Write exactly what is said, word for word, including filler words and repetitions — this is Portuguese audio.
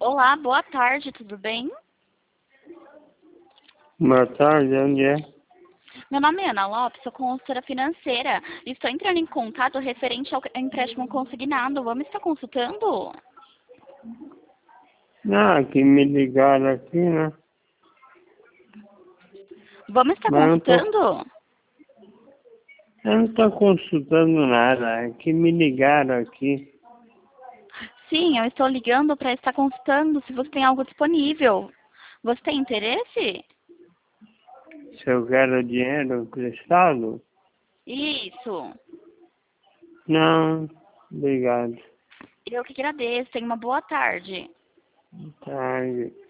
Olá, boa tarde, tudo bem? Boa tarde, onde é? Meu nome é Ana Lopes, sou consultora financeira. Estou entrando em contato referente ao empréstimo consignado. Vamos estar consultando? Ah, que me ligaram aqui, né? Vamos estar Mas eu não tô, consultando? eu não tô consultando nada, é que me ligaram aqui. Sim, eu estou ligando para estar consultando se você tem algo disponível. Você tem interesse? Se eu quero dinheiro emprestado? Isso. Não, obrigado. Eu que agradeço. Tenha uma boa tarde. Tarde.